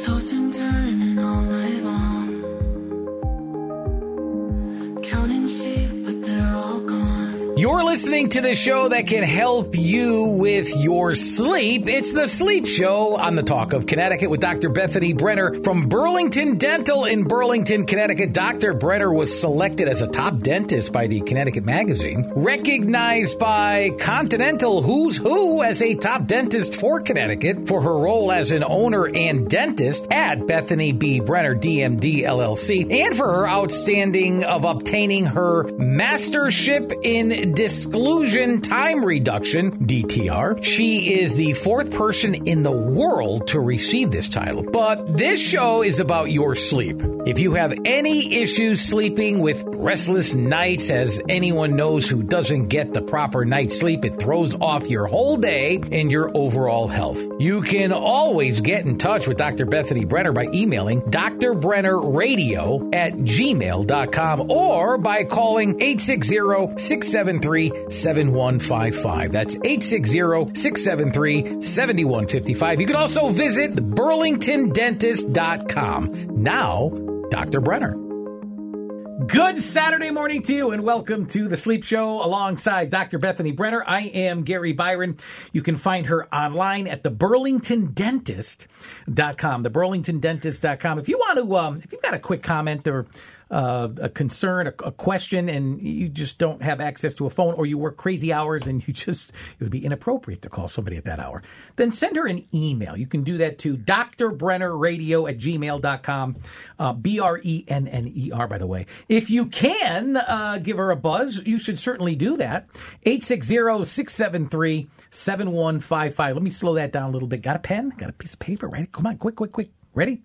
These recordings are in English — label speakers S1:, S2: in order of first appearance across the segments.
S1: Tossing, turning all night long. Counting sheep, but they're all gone.
S2: You're listening to the show that can help you with your sleep. It's The Sleep Show on the Talk of Connecticut with Dr. Bethany Brenner from Burlington Dental in Burlington, Connecticut. Dr. Brenner was selected as a top dentist by the Connecticut Magazine, recognized by Continental Who's Who as a top dentist for Connecticut for her role as an owner and dentist at Bethany B. Brenner, DMD, LLC, and for her outstanding of obtaining her mastership in disclusion time reduction, DTR. She is the fourth person in the world to receive this title. But this show is about your sleep. If you have any issues sleeping with restless nights, as anyone knows who doesn't get the proper night's sleep, it throws off your whole day and your overall health. You can always get in touch with Dr. Bethany Brenner by emailing drbrennerradio@gmail.com or by calling 860-673-7155. That's 860-673-7155. You can also visit burlingtondentist.com. Now, Dr. Brenner. Good Saturday morning to you, and welcome to The Sleep Show alongside Dr. Bethany Brenner. I am Gary Byron. You can find her online at theburlingtondentist.com, theburlingtondentist.com. If you want to, if you've got a quick comment or a concern, a question, and you just don't have access to a phone, or you work crazy hours and it would be inappropriate to call somebody at that hour, then send her an email. You can do that to drbrennerradio@gmail.com, BRENNER, by the way. If you can give her a buzz, you should certainly do that. 860-673-7155. Let me slow that down a little bit. Got a pen? Got a piece of paper? Ready? Come on, quick. Ready?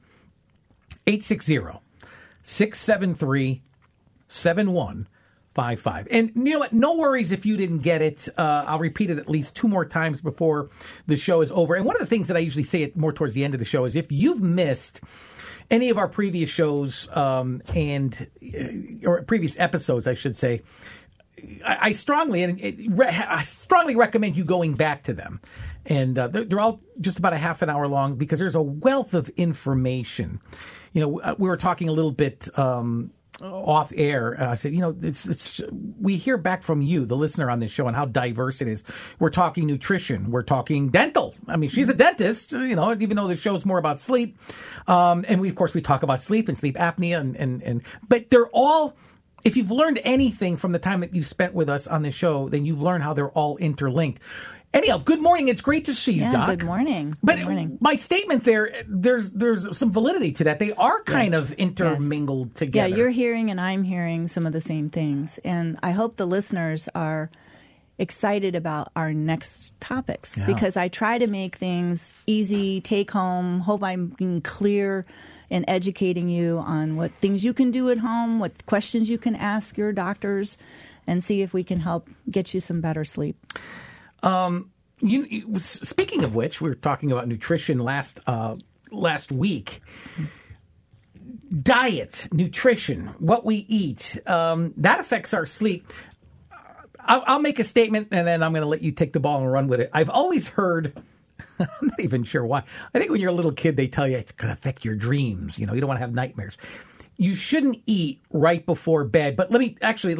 S2: 860-673-7155. And you know what? No worries if you didn't get it. I'll repeat it at least 2 more times before the show is over. And one of the things that I usually say it more towards the end of the show is if you've missed any of our previous shows or previous episodes, I should say, I strongly recommend you going back to them. And they're all just about a half an hour long because there's a wealth of information. You know, we were talking a little bit off air. I said, you know, we hear back from you, the listener on this show, and how diverse it is. We're talking nutrition. We're talking dental. I mean, she's a dentist, you know, even though the show's more about sleep. And we talk about sleep and sleep apnea. But they're all, if you've learned anything from the time that you've spent with us on this show, then you've learned how they're all interlinked. Anyhow, good morning. It's great to see you, Doc.
S3: Good morning.
S2: But my statement there's some validity to that. They are kind of intermingled together.
S3: Yeah, you're hearing and I'm hearing some of the same things. And I hope the listeners are excited about our next topics because I try to make things easy, take home, hope I'm being clear and educating you on what things you can do at home, what questions you can ask your doctors, and see if we can help get you some better sleep.
S2: Speaking of which, we were talking about nutrition last week. Diet, nutrition, what we eat, that affects our sleep. I'll make a statement, and then I'm going to let you take the ball and run with it. I've always heard, I'm not even sure why. I think when you're a little kid, they tell you it's going to affect your dreams. You know, you don't want to have nightmares. You shouldn't eat right before bed. But let me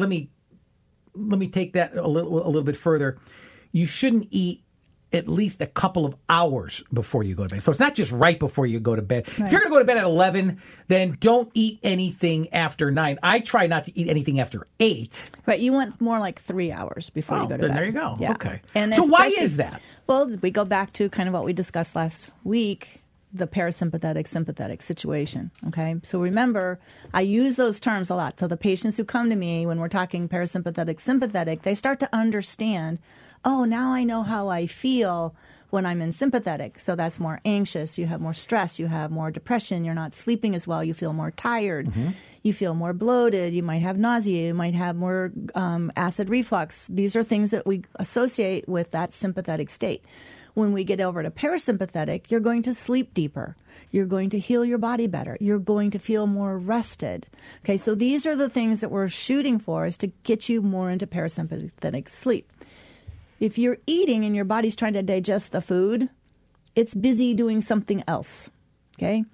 S2: take that a little bit further. You shouldn't eat at least a couple of hours before you go to bed. So it's not just right before you go to bed. Right. If you're going to go to bed at 11, then don't eat anything after 9. I try not to eat anything after 8.
S3: Right. You want more like 3 hours before you go to bed.
S2: There you go.
S3: Yeah.
S2: Okay.
S3: And
S2: so why is that?
S3: Well, we go back to kind of what we discussed last week, the parasympathetic-sympathetic situation. Okay. So remember, I use those terms a lot. So the patients who come to me when we're talking parasympathetic-sympathetic, they start to understand, oh, now I know how I feel when I'm in sympathetic. So that's more anxious. You have more stress. You have more depression. You're not sleeping as well. You feel more tired. Mm-hmm. You feel more bloated. You might have nausea. You might have more acid reflux. These are things that we associate with that sympathetic state. When we get over to parasympathetic, you're going to sleep deeper. You're going to heal your body better. You're going to feel more rested. Okay, so these are the things that we're shooting for, is to get you more into parasympathetic sleep. If you're eating and your body's trying to digest the food, it's busy doing something else, okay?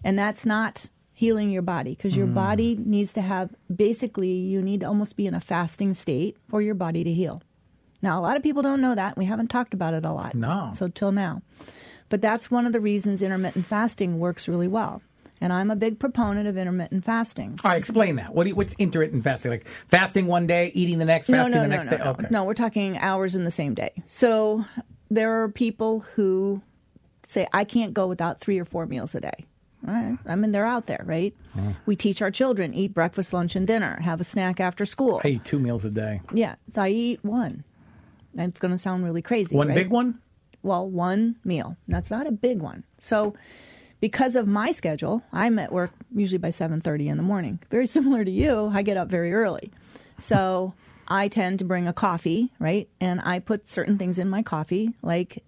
S3: And that's not healing your body, because your body needs to have, basically, you need to almost be in a fasting state for your body to heal. Now, a lot of people don't know that. We haven't talked about it a lot.
S2: No.
S3: So till now. But that's one of the reasons intermittent fasting works really well. And I'm a big proponent of intermittent fasting.
S2: All right, explain that. What's intermittent fasting? Like fasting one day, eating the next, fasting the next day? Okay.
S3: No, we're talking hours in the same day. So there are people who say, I can't go without 3 or 4 meals a day. All right. I mean, they're out there, right? We teach our children, eat breakfast, lunch, and dinner. Have a snack after school.
S2: I eat 2 meals a day.
S3: Yeah. So I eat 1. That's going to sound really crazy,
S2: One
S3: right?
S2: big one?
S3: Well, 1 meal. That's not a big one. So because of my schedule, I'm at work usually by 7:30 in the morning. Very similar to you, I get up very early. So I tend to bring a coffee, right? And I put certain things in my coffee, like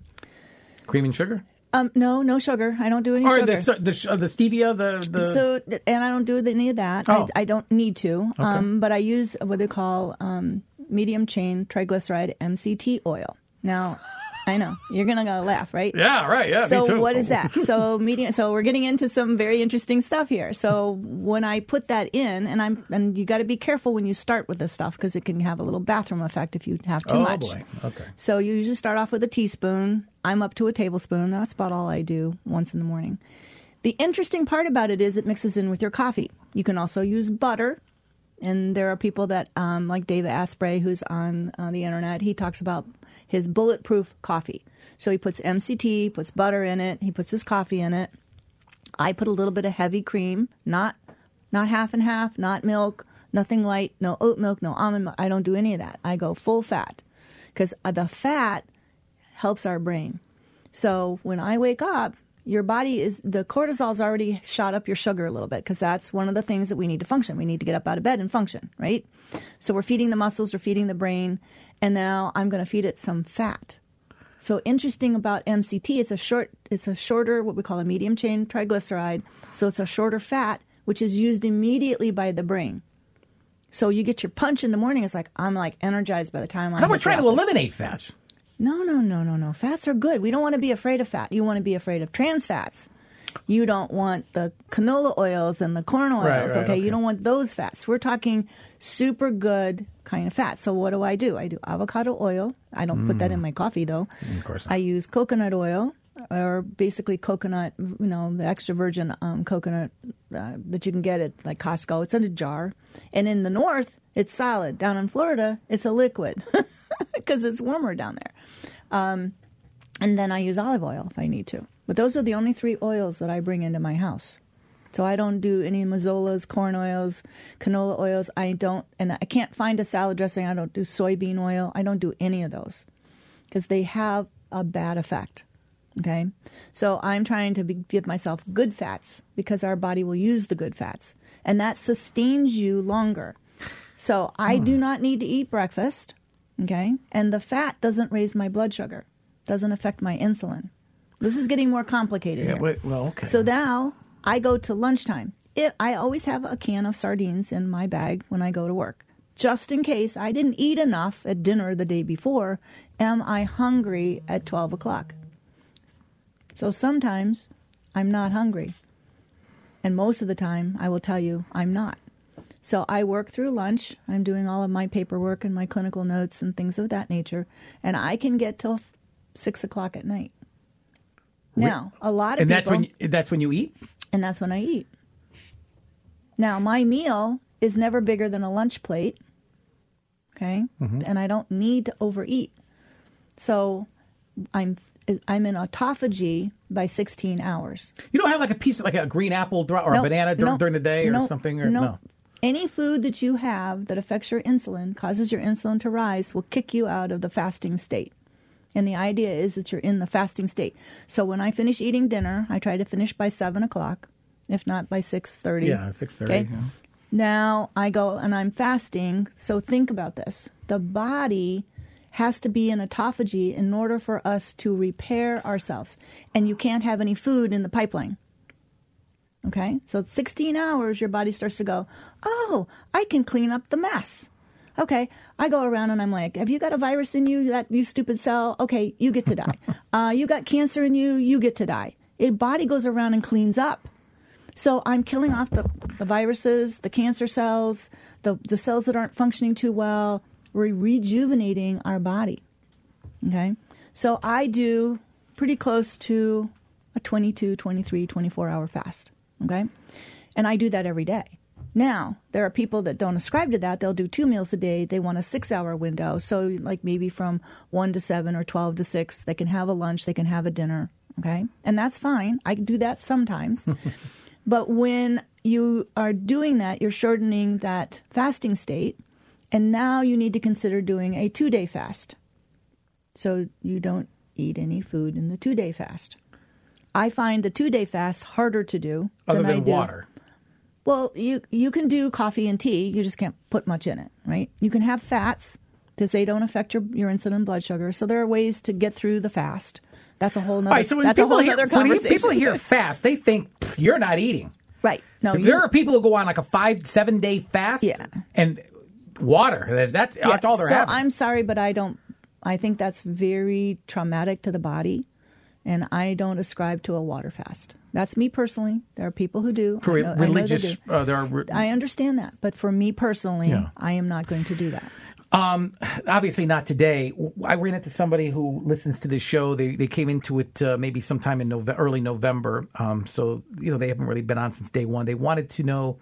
S2: Cream and sugar?
S3: no sugar. I don't do any
S2: Or
S3: sugar.
S2: the stevia,
S3: So, and I don't do any of that.
S2: Oh.
S3: I don't need to.
S2: Okay.
S3: But I use what they call medium chain triglyceride MCT oil. Now, I know you're gonna laugh, right?
S2: Yeah, right. Yeah,
S3: So
S2: me too.
S3: what is that? So we're getting into some very interesting stuff here. So when I put that in, and you got to be careful when you start with this stuff, because it can have a little bathroom effect if you have too much.
S2: Oh, boy. Okay.
S3: So you usually start off with a teaspoon. I'm up to a tablespoon. That's about all I do once in the morning. The interesting part about it is it mixes in with your coffee. You can also use butter. And there are people that, like David Asprey, who's on the internet, he talks about his bulletproof coffee. So he puts MCT, puts butter in it, he puts his coffee in it. I put a little bit of heavy cream, not half and half, not milk, nothing light, no oat milk, no almond milk. I don't do any of that. I go full fat, because the fat helps our brain. So when I wake up, your body the cortisol's already shot up your sugar a little bit, because that's one of the things that we need to function. We need to get up out of bed and function, right? So we're feeding the muscles, we're feeding the brain, and now I'm going to feed it some fat. So interesting about MCT, it's a shorter, what we call a medium chain triglyceride. So it's a shorter fat, which is used immediately by the brain. So you get your punch in the morning. It's like, I'm like energized by the time I
S2: How about
S3: hit
S2: trying to
S3: breakfast.
S2: eliminate fats?
S3: No. Fats are good. We don't want to be afraid of fat. You want to be afraid of trans fats. You don't want the canola oils and the corn oils,
S2: Right, okay.
S3: You don't want those fats. We're talking super good kind of fat. So what do? I do avocado oil. I don't put that in my coffee, though.
S2: Of course not.
S3: I use coconut oil, or basically coconut, the extra virgin coconut that you can get at like Costco. It's in a jar. And in the north, it's solid. Down in Florida, it's a liquid because it's warmer down there. And then I use olive oil if I need to. But those are the only 3 oils that I bring into my house. So I don't do any mazzolas, corn oils, canola oils. And I can't find a salad dressing. I don't do soybean oil. I don't do any of those because they have a bad effect. Okay? So I'm trying to give myself good fats because our body will use the good fats. And that sustains you longer. So I do not need to eat breakfast. Okay? And the fat doesn't raise my blood sugar. Doesn't affect my insulin. This is getting more complicated here.
S2: Well, okay.
S3: So now I go to lunchtime. I always have a can of sardines in my bag when I go to work, just in case I didn't eat enough at dinner the day before. Am I hungry at 12 o'clock? So sometimes I'm not hungry. And most of the time, I will tell you, I'm not. So I work through lunch. I'm doing all of my paperwork and my clinical notes and things of that nature. And I can get till 6 o'clock at night. Now, a lot of people...
S2: And that's when you eat?
S3: And that's when I eat. Now, my meal is never bigger than a lunch plate, okay? Mm-hmm. And I don't need to overeat. So I'm in autophagy by 16 hours.
S2: You don't have like a piece of like a green apple or a banana during the day or something? Or, no.
S3: Any food that you have that affects your insulin, causes your insulin to rise, will kick you out of the fasting state. And the idea is that you're in the fasting state. So when I finish eating dinner, I try to finish by 7 o'clock, if not by 6:30.
S2: Yeah, 6:30.
S3: Okay?
S2: Yeah.
S3: Now I go and I'm fasting. So think about this. The body has to be in autophagy in order for us to repair ourselves. And you can't have any food in the pipeline. Okay? So at 16 hours, your body starts to go, oh, I can clean up the mess. Okay, I go around and I'm like, have you got a virus in you, you stupid cell? Okay, you get to die. You got cancer in you, you get to die. Your body goes around and cleans up. So I'm killing off the viruses, the cancer cells, the cells that aren't functioning too well. We're rejuvenating our body. Okay? So I do pretty close to a 22, 23, 24-hour fast. Okay? And I do that every day. Now, there are people that don't ascribe to that. They'll do 2 meals a day. They want a 6-hour window. So like maybe from 1 to 7 or 12 to 6, they can have a lunch, they can have a dinner. Okay? And that's fine. I do that sometimes. But when you are doing that, you're shortening that fasting state. And now you need to consider doing a 2-day fast. So you don't eat any food in the 2-day fast. I find the 2-day fast harder to do
S2: Other
S3: than I
S2: than
S3: do.
S2: water.
S3: Well, you can do coffee and tea. You just can't put much in it, right? You can have fats because they don't affect your insulin blood sugar. So there are ways to get through the fast. That's a whole nother,
S2: All right, so when
S3: that's a
S2: people
S3: whole
S2: hear,
S3: other
S2: when
S3: conversation.
S2: people hear fast, they think you're not eating.
S3: Right. No,
S2: There are people who go on like a 5-7 day fast.
S3: Yeah.
S2: And water. That's all they're
S3: so
S2: having.
S3: I'm sorry, but I think that's very traumatic to the body. And I don't ascribe to a water fast. That's me personally. There are people who do.
S2: For
S3: I know they
S2: religious,
S3: do.
S2: there are.
S3: I understand that. But for me personally,
S2: Yeah.
S3: I am not going to do that.
S2: Obviously not today. I ran into somebody who listens to this show. They came into it maybe sometime in early November. So, they haven't really been on since day one. They wanted to know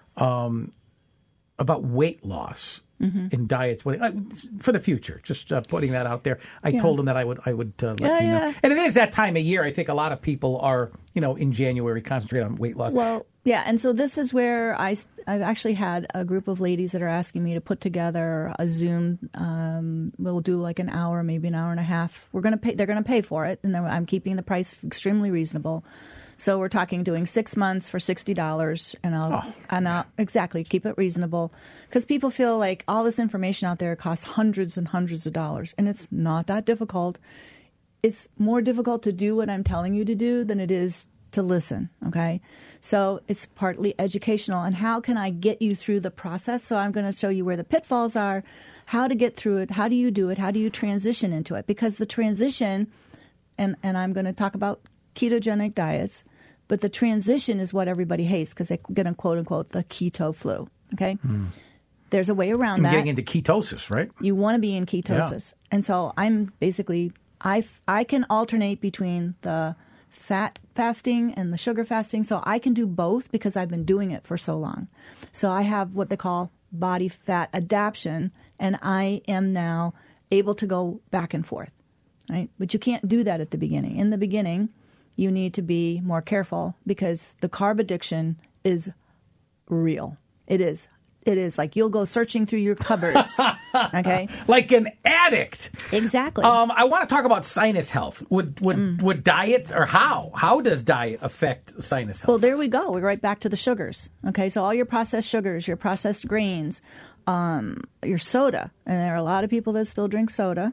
S2: about weight loss in diets for the future. Just putting that out there. I told them that I would let you know. And it is that time of year. I think a lot of people are, in January concentrate on weight loss.
S3: Well, yeah, and so this is where I've actually had a group of ladies that are asking me to put together a Zoom. We'll do like an hour, maybe an hour and a half. They're going to pay for it, and I'm keeping the price extremely reasonable. So we're talking doing 6 months for $60, and I'll exactly keep it reasonable because people feel like all this information out there costs hundreds and hundreds of dollars, and it's not that difficult. It's more difficult to do what I'm telling you to do than it is to listen, okay? So it's partly educational. And how can I get you through the process? So I'm going to show you where the pitfalls are, how to get through it, how do you do it, how do you transition into it? Because the transition, and I'm going to talk about ketogenic diets, but the transition is what everybody hates because they're going to quote unquote the keto flu, okay? There's a way around that.
S2: Getting into ketosis, right?
S3: You want to be in ketosis. Yeah. And so I'm basically, I can alternate between the fat fasting and the sugar fasting. So I can do both because I've been doing it for so long. So I have what they call body fat adaptation, and I am now able to go back and forth, right? But you can't do that at the beginning. In the beginning, you need to be more careful because the carb addiction is real. It is. It is like you'll go searching through your cupboards, okay?
S2: Like an addict.
S3: Exactly.
S2: I want to talk about sinus health. Would diet, or how does diet affect sinus health?
S3: Well, there we go. We're right back to the sugars. Okay, so all your processed sugars, your processed grains, your soda, and there are a lot of people that still drink soda,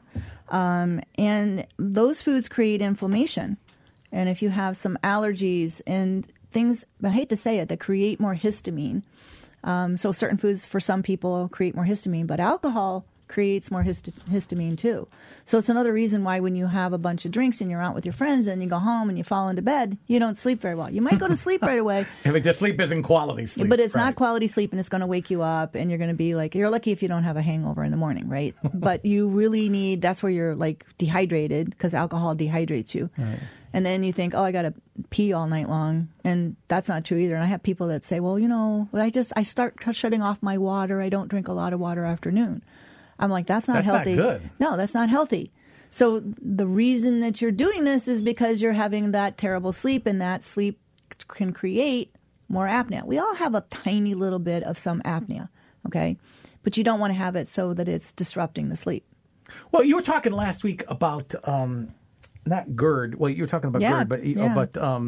S3: and those foods create inflammation. And if you have some allergies and things, I hate to say it, that create more histamine. So certain foods for some people create more histamine, but alcohol creates more histamine too. So it's another reason why when you have a bunch of drinks and you're out with your friends and you go home and you fall into bed, you don't sleep very well. You might go to sleep right away.
S2: The sleep isn't quality sleep.
S3: But it's not quality sleep, and it's going to wake you up, and you're going to be like, you're lucky if you don't have a hangover in the morning, right? But you really need, that's where you're like dehydrated because alcohol dehydrates you. Right. And then you think, I got to pee all night long. And that's not true either. And I have people that say, well, I start shutting off my water. I don't drink a lot of water afternoon. I'm like, that's not healthy.
S2: That's not good.
S3: No, that's not healthy. So the reason that you're doing this is because you're having that terrible sleep, and that sleep can create more apnea. We all have a tiny little bit of some apnea, okay? But you don't want to have it so that it's disrupting the sleep.
S2: Well, you were talking last week about... not GERD. Well, you were talking about GERD,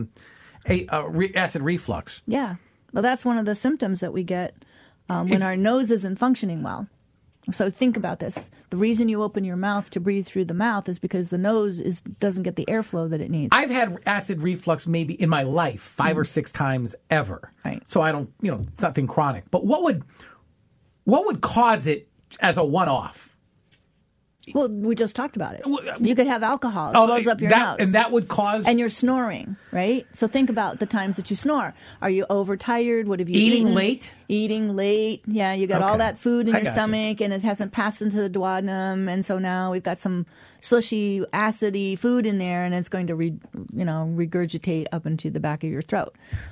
S2: but acid reflux.
S3: Yeah. Well, that's one of the symptoms that we get when our nose isn't functioning well. So think about this. The reason you open your mouth to breathe through the mouth is because the nose doesn't get the airflow that it needs.
S2: I've had acid reflux maybe in my life 5 or 6 times ever.
S3: Right.
S2: So I don't, it's nothing chronic. But what would cause it as a one-off?
S3: Well, we just talked about it. You could have alcohol. It swells up your nose.
S2: And that would cause...
S3: And you're snoring, right? So think about the times that you snore. Are you overtired? What have you
S2: Eating
S3: eaten?
S2: late?
S3: Eating late. Yeah, you got all
S2: Okay.
S3: that food in
S2: I
S3: your
S2: gotcha.
S3: stomach, and it hasn't passed into the duodenum, and so now we've got some slushy, acidy food in there, and it's going to regurgitate up into the back of your throat.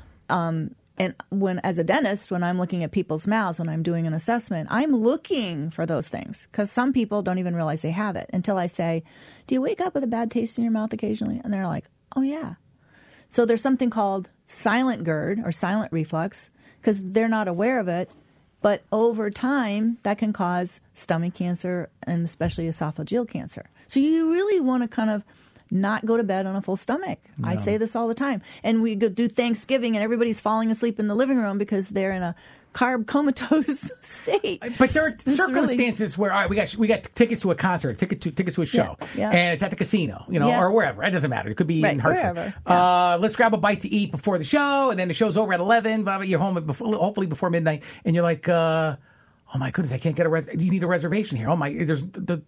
S3: And as a dentist, when I'm looking at people's mouths, when I'm doing an assessment, I'm looking for those things because some people don't even realize they have it until I say, do you wake up with a bad taste in your mouth occasionally? And they're like, oh, yeah. So there's something called silent GERD or silent reflux because they're not aware of it. But over time, that can cause stomach cancer and especially esophageal cancer. So you really want to kind of not go to bed on a full stomach. No. I say this all the time. And we go do Thanksgiving and everybody's falling asleep in the living room because they're in a carb comatose state.
S2: But there are circumstances where, all right, we got tickets to a concert, tickets to a show,
S3: yeah.
S2: and it's at the casino, or wherever. It doesn't matter. It could be in Hartford.
S3: Wherever. Yeah.
S2: Let's grab a bite to eat before the show, and then the show's over at 11. Blah, blah, you're home hopefully before midnight, and you're like, oh my goodness, I can't get you need a reservation here. Oh my, there's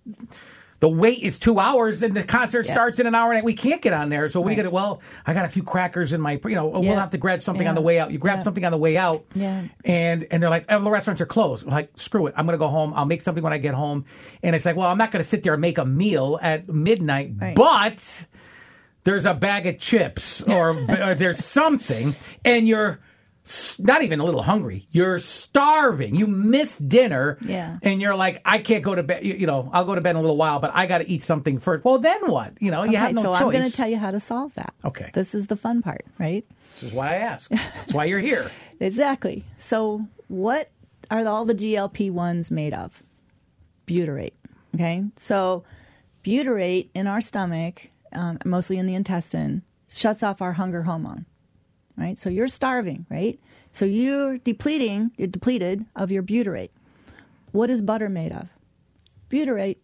S2: the wait is 2 hours and the concert starts in an hour and we can't get on there. So what do you get? Well, I got a few crackers in my, we'll have to grab something on the way out. You grab something on the way out and they're like, oh, the restaurants are closed. We're like, screw it. I'm going to go home. I'll make something when I get home. And it's like, well, I'm not going to sit there and make a meal at midnight, but there's a bag of chips or there's something and you're not even a little hungry. You're starving. You miss dinner.
S3: Yeah.
S2: And you're like, I can't go to bed. I'll go to bed in a little while, but I got to eat something first. Well, then what? You have no choice.
S3: So I'm going to tell you how to solve that.
S2: Okay.
S3: This is the fun part, right?
S2: This is why I ask. That's why you're here.
S3: Exactly. So what are all the GLP-1s made of? Butyrate. Okay. So butyrate in our stomach, mostly in the intestine, shuts off our hunger hormone. Right? So you're starving, right? So you're depleted of your butyrate. What is butter made of? Butyrate.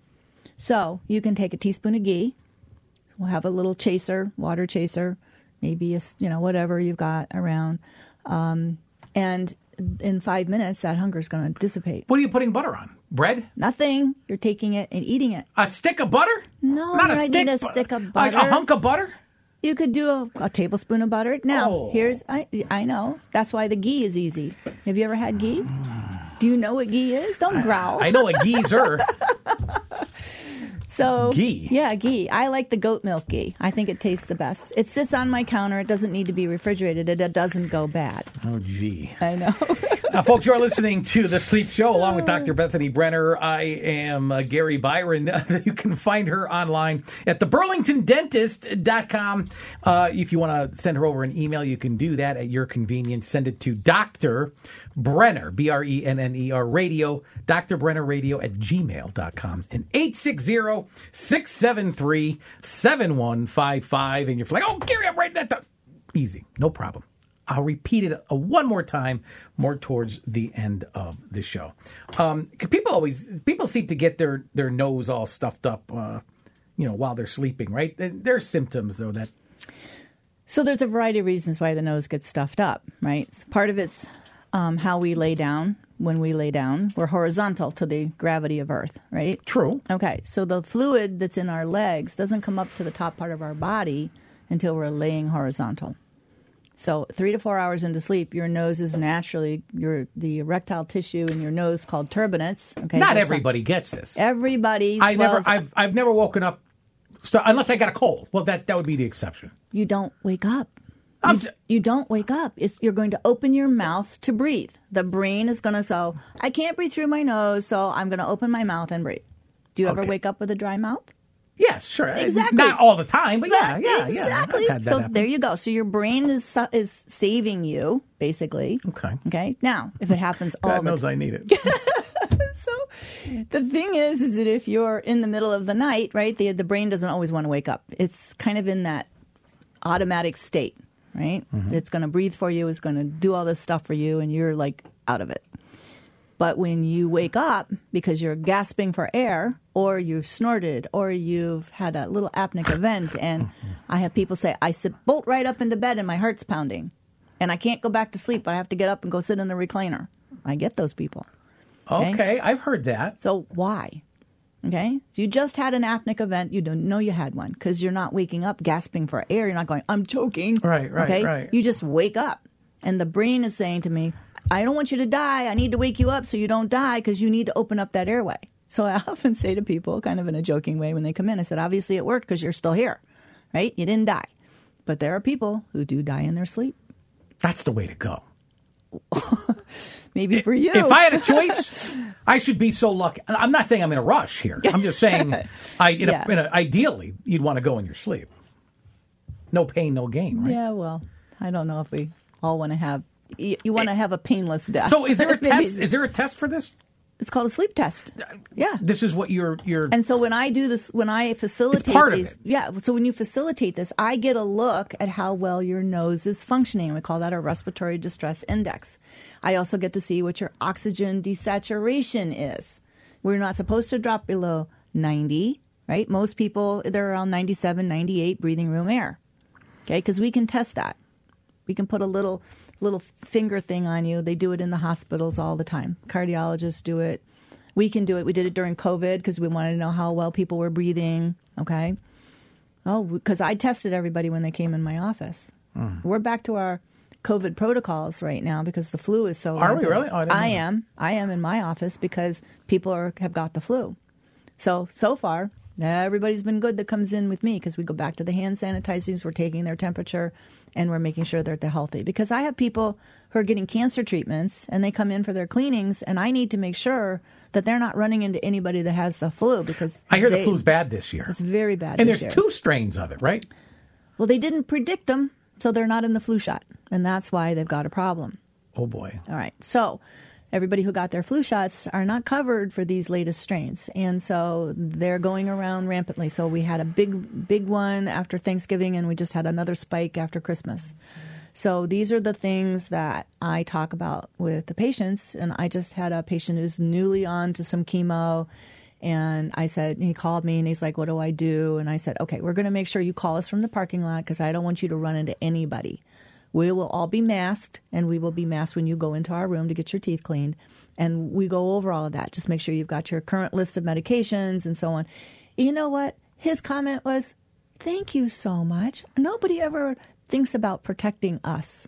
S3: So you can take a teaspoon of ghee. We'll have a little chaser, water chaser, maybe whatever you've got around. And in 5 minutes, that hunger is going to dissipate.
S2: What are you putting butter on? Bread?
S3: Nothing. You're taking it and eating it.
S2: A stick of butter?
S3: No,
S2: not
S3: I need a stick of butter.
S2: Like a hunk of butter?
S3: You could do a tablespoon of butter. Now, I know. That's why the ghee is easy. Have you ever had ghee? Do you know what ghee is? Don't growl.
S2: I know what ghee's are.
S3: So
S2: ghee.
S3: Yeah, ghee. I like the goat milk ghee. I think it tastes the best. It sits on my counter. It doesn't need to be refrigerated. It doesn't go bad.
S2: Oh, gee.
S3: I know.
S2: Folks, you are listening to The Sleep Show along with Dr. Bethany Brenner. I am Gary Byron. You can find her online at theburlingtondentist.com. If you want to send her over an email, you can do that at your convenience. Send it to Dr. Brenner, Brenner radio, drbrennerradio@gmail.com, and 860-673-7155. And you're like, oh, Gary, I'm writing that down. Easy, no problem. I'll repeat it one more time, more towards the end of the show. Because people seem to get their nose all stuffed up, while they're sleeping, right? There are symptoms, though, that...
S3: So there's a variety of reasons why the nose gets stuffed up, right? So part of it's how we lay down. When we lay down, we're horizontal to the gravity of Earth, right?
S2: True.
S3: Okay, so the fluid that's in our legs doesn't come up to the top part of our body until we're laying horizontal. So 3 to 4 hours into sleep, your nose is naturally the erectile tissue in your nose called turbinates. Okay,
S2: not everybody gets this.
S3: Everybody.
S2: I've never woken up unless I got a cold. Well, that would be the exception.
S3: You don't wake up. You don't wake up. You're going to open your mouth to breathe. The brain is going to say, I can't breathe through my nose, so I'm going to open my mouth and breathe. Do you ever wake up with a dry mouth?
S2: Yes, sure.
S3: Exactly.
S2: Not all the time, but yeah.
S3: Exactly. So there you go. So your brain is saving you, basically. Okay. Now, if it happens all the time.
S2: God knows I need it.
S3: So the thing is that if you're in the middle of the night, right, the brain doesn't always want to wake up. It's kind of in that automatic state, right? Mm-hmm. It's going to breathe for you. It's going to do all this stuff for you, and you're like out of it. But when you wake up because you're gasping for air, or you've snorted, or you've had a little apneic event, and I have people say, I bolt right up into bed and my heart's pounding, and I can't go back to sleep. I have to get up and go sit in the recliner. I get those people.
S2: Okay, I've heard that.
S3: So why? Okay? So you just had an apneic event. You don't know you had one because you're not waking up gasping for air. You're not going, I'm choking.
S2: Right,
S3: okay?
S2: right.
S3: You just wake up. And the brain is saying to me, I don't want you to die. I need to wake you up so you don't die because you need to open up that airway. So I often say to people, kind of in a joking way when they come in, I said, obviously it worked because you're still here, right? You didn't die. But there are people who do die in their sleep.
S2: That's the way to go.
S3: Maybe for you.
S2: If I had a choice, I should be so lucky. I'm not saying I'm in a rush here. I'm just saying, ideally, you'd want to go in your sleep. No pain, no gain, right?
S3: Yeah, well, I don't know if we all want to have. You want to have a painless death.
S2: So, is there a test? Is there a test for this?
S3: It's called a sleep test. Yeah.
S2: This is what you're.
S3: And so when I do this, when I facilitate
S2: it's part
S3: these,
S2: of it.
S3: yeah. So when you facilitate this, I get a look at how well your nose is functioning. We call that a respiratory distress index. I also get to see what your oxygen desaturation is. We're not supposed to drop below 90, right? Most people, they're around 97, 98 breathing room air. Okay, because we can test that. We can put a little finger thing on you. They do it in the hospitals all the time. Cardiologists do it. We can do it. We did it during COVID because we wanted to know how well people were breathing. Okay. Oh, because I tested everybody when they came in my office. We're back to our COVID protocols right now because the flu is so.
S2: Are we really? Oh,
S3: I am in my office because people have got the flu. So far, everybody's been good that comes in with me because we go back to the hand sanitizers. We're taking their temperature. And we're making sure they're healthy. Because I have people who are getting cancer treatments, and they come in for their cleanings, and I need to make sure that they're not running into anybody that has the flu. Because
S2: I hear the flu's bad this year.
S3: It's very bad
S2: and
S3: this year.
S2: And there's 2 strains of it, right?
S3: Well, they didn't predict them, so they're not in the flu shot. And that's why they've got a problem.
S2: Oh, boy.
S3: All right. So everybody who got their flu shots are not covered for these latest strains. And so they're going around rampantly. So we had a big one after Thanksgiving, and we just had another spike after Christmas. So these are the things that I talk about with the patients. And I just had a patient who's newly on to some chemo. And I said, he called me and he's like, what do I do? And I said, okay, we're going to make sure you call us from the parking lot because I don't want you to run into anybody. We will all be masked, and we will be masked when you go into our room to get your teeth cleaned. And we go over all of that. Just make sure you've got your current list of medications and so on. You know what? His comment was, thank you so much. Nobody ever thinks about protecting us.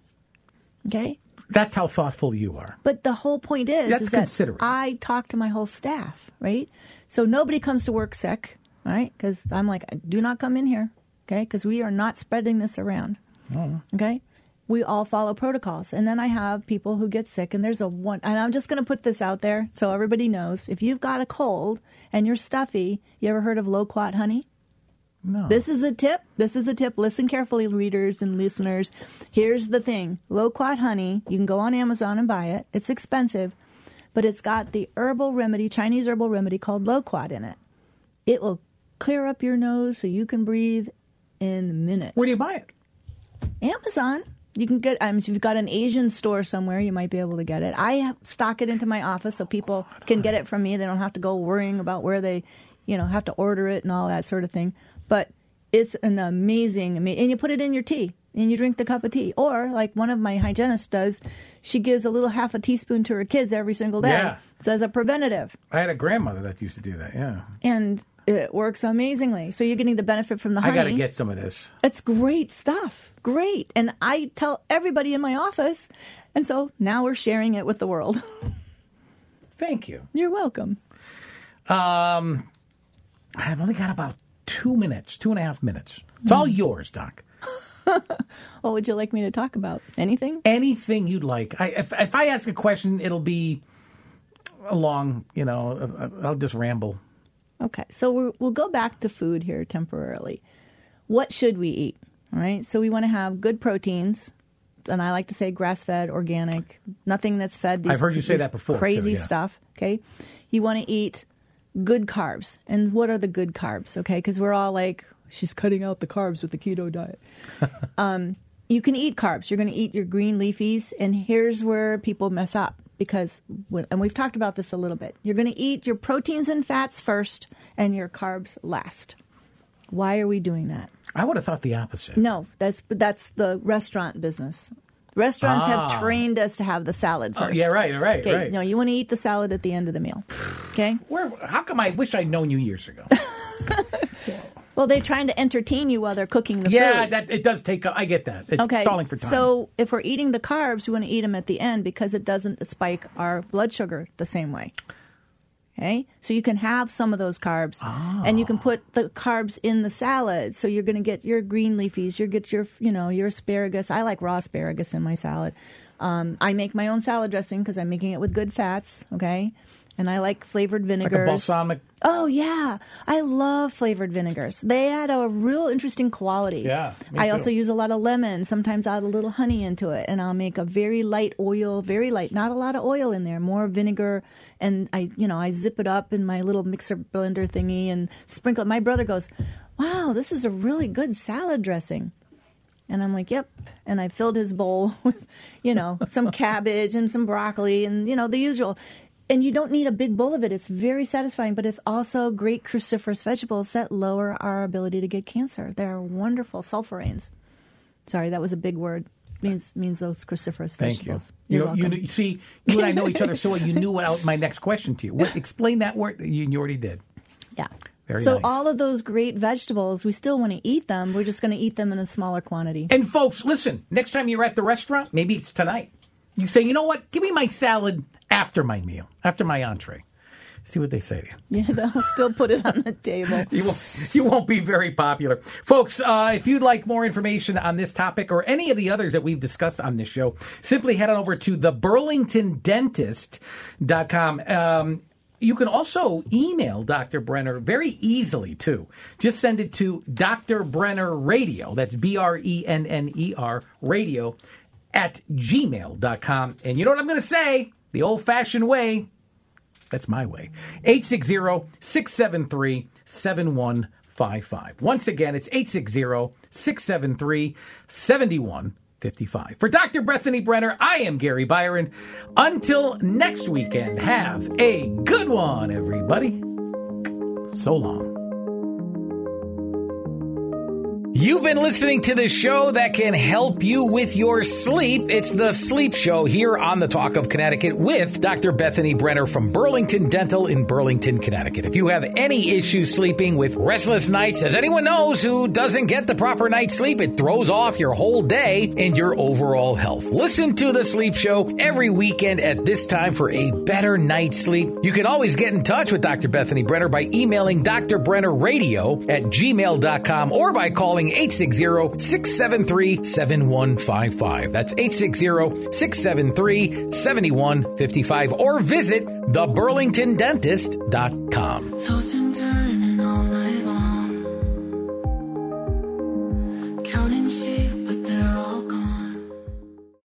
S3: Okay?
S2: That's how thoughtful you are.
S3: But the whole point is
S2: considerate.
S3: That I talk to my whole staff, right? So nobody comes to work sick, right? Because I'm like, do not come in here, okay? Because we are not spreading this around. Okay, we all follow protocols, and then I have people who get sick, and and I'm just going to put this out there so everybody knows: if you've got a cold and you're stuffy, you ever heard of loquat honey?
S2: No.
S3: This is a tip. Listen carefully, readers and listeners. Here's the thing: loquat honey. You can go on Amazon and buy it. It's expensive, but it's got the Chinese herbal remedy called loquat in it. It will clear up your nose so you can breathe in minutes.
S2: Where do you buy it?
S3: Amazon. You can get, if you've got an Asian store somewhere, you might be able to get it. I stock it into my office so people can get it from me. They don't have to go worrying about where they, have to order it and all that sort of thing. But it's an amazing, and you put it in your tea and you drink the cup of tea. Or like one of my hygienists does, she gives a little half a teaspoon to her kids every single day.
S2: Yeah.
S3: It's as a preventative.
S2: I had a grandmother that used to do that, yeah.
S3: And it works amazingly. So you're getting the benefit from the honey.
S2: I got to get some of this.
S3: It's great stuff. Great. And I tell everybody in my office. And so now we're sharing it with the world.
S2: Thank you.
S3: You're welcome.
S2: I've only got about 2.5 minutes. It's all yours, Doc.
S3: What would you like me to talk about? Anything?
S2: Anything you'd like. If I ask a question, it'll be long, I'll just ramble.
S3: Okay, so we'll go back to food here temporarily. What should we eat? All right, so we want to have good proteins, and I like to say grass-fed, organic, nothing that's fed.
S2: I've heard you say that before.
S3: Crazy
S2: too, yeah.
S3: stuff. Okay, you want to eat good carbs, and what are the good carbs? Okay, because we're all like, she's cutting out the carbs with the keto diet. You can eat carbs. You're going to eat your green leafies, and here's where people mess up. Because, and we've talked about this a little bit, you're going to eat your proteins and fats first and your carbs last. Why are we doing that?
S2: I would have thought the opposite.
S3: No, that's the restaurant business. Restaurants have trained us to have the salad first.
S2: Yeah, right.
S3: Okay, no, you want to eat the salad at the end of the meal. Okay.
S2: How come I wish I'd known you years ago?
S3: Well, they're trying to entertain you while they're cooking the food.
S2: Yeah, it does take. I get that. It's stalling for time.
S3: So if we're eating the carbs, we want to eat them at the end because it doesn't spike our blood sugar the same way. Okay, so you can have some of those carbs, and you can put the carbs in the salad. So you're going to get your green leafies, you get your your asparagus. I like raw asparagus in my salad. I make my own salad dressing because I'm making it with good fats. Okay. And I like flavored vinegars.
S2: Like a balsamic.
S3: Oh, yeah. I love flavored vinegars. They add a real interesting quality.
S2: Yeah, me
S3: I
S2: too.
S3: also use a lot of lemon. Sometimes I'll add a little honey into it. And I'll make a very light oil, very light, not a lot of oil in there, more vinegar. And I zip it up in my little mixer blender thingy and sprinkle it. My brother goes, wow, this is a really good salad dressing. And I'm like, yep. And I filled his bowl with, some cabbage and some broccoli and, the usual. And you don't need a big bowl of it. It's very satisfying, but it's also great cruciferous vegetables that lower our ability to get cancer. They're wonderful sulforanes. Sorry, that was a big word. Means those cruciferous vegetables.
S2: Thank you. You see, you and I know each other so well. You knew my next question to you. Explain that word. You already did.
S3: Yeah.
S2: Very
S3: so
S2: nice.
S3: all of those great vegetables, we still want to eat them. We're just going to eat them in a smaller quantity.
S2: And folks, listen. Next time you're at the restaurant, maybe it's tonight. You say, you know what? Give me my salad after my meal, after my entree. See what they say to you.
S3: Yeah, they'll still put it on the table.
S2: You won't be very popular. Folks, if you'd like more information on this topic or any of the others that we've discussed on this show, simply head on over to theburlingtondentist.com. You can also email Dr. Brenner very easily, too. Just send it to Dr. Brenner Radio. That's BRENNER Radio at gmail.com. And you know what I'm going to say? The old-fashioned way. That's my way. 860-673-7155. Once again, it's 860-673-7155. For Dr. Bethany Brenner, I am Gary Byron. Until next weekend, have a good one, everybody. So long. You've been listening to the show that can help you with your sleep. It's The Sleep Show here on the Talk of Connecticut with Dr. Bethany Brenner from Burlington Dental in Burlington, Connecticut. If you have any issues sleeping with restless nights, as anyone knows who doesn't get the proper night's sleep, it throws off your whole day and your overall health. Listen to The Sleep Show every weekend at this time for a better night's sleep. You can always get in touch with Dr. Bethany Brenner by emailing drbrennerradio at gmail.com or by calling 860-673-7155. That's 860-673-7155. Or visit theburlingtondentist.com.